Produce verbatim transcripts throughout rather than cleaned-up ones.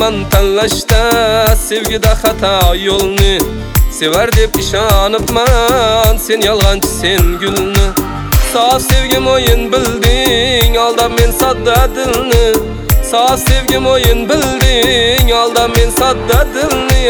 qilaman tanlashda sevgida xato yo'lni. Sevar deb ishonibman, sen yolg'onchi sen gulni. Sof sevgim o'yin bilding, aldab men sodda dilni. Sof sevgim o'yin bilding, aldab men sodda dilni.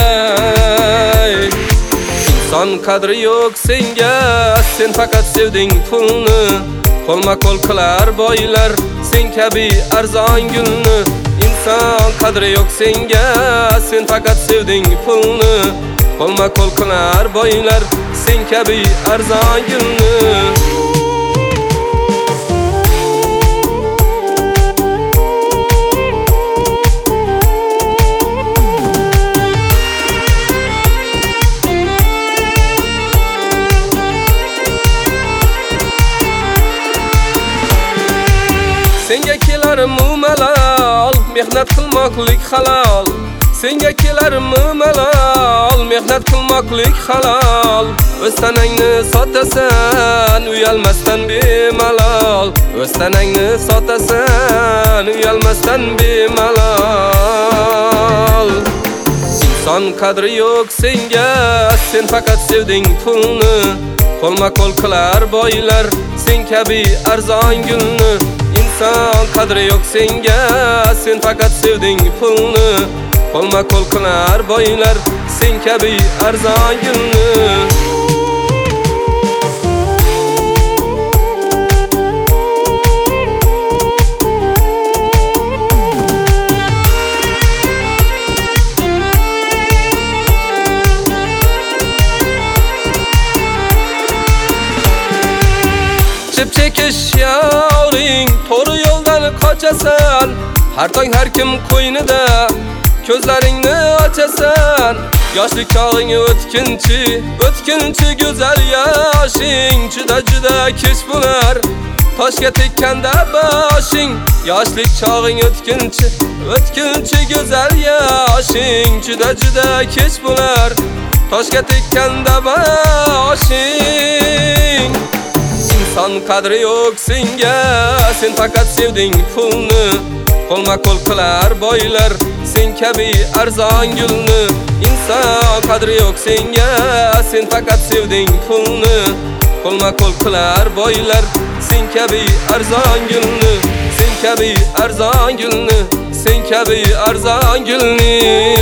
İnson qadri yo'q senga, sen faqat sevding pulni. Qo'lma qo'l qilar boylar, sen kabi arzon gulni. İnson qadri yo'q senga, sen faqat sevding pulni. Qo'lma qo'l qilar boylar, sen kabi arzon gulni. Senga kelarim malol, mehnat qilmoqlik halol. Senga kelarim malol, mehnat qilmoqlik halol. O'z tanangni sotasan, uyalmasdan bemalol. O'z tanangni sotasan, uyalmasdan bemalol. İnson qadri yo'q senga, sen faqat sevding pulni. Qo'lma qo'l qilar boylar, sen kabi arzon gulni. İnson qadri yo'q senga, sen faqat sevding pulni. Qo'lma qo'l qilar boylar, sen kabi arzon gulni. Çepçekish yoring, to'g'ri yo'ldan qochasan. Har tong har kim qo'ynida ko'zlaringni ochasan. Yoshlik chog'ing o'tkinchi, o'tkinchi go'zal yoshing. Juda juda kech bo'lar, toshga tekkanda boshing. Yoshlik chog'ing o'tkinchi, o'tkinchi go'zal yoshing. Juda juda kech bo'lar, toshga tekkanda boshing. İnson qadri yo'q senga, sen faqat sevding pulni. Qo'lma qo'l qilar boylar, sen kabi arzon gulni. İnson qadri yo'q senga, sen faqat sevding pulni. Qo'lma qo'l qilar boylar, sen kabi arzon gulni. Sen kabi arzon gulni, sen kabi arzon gulni.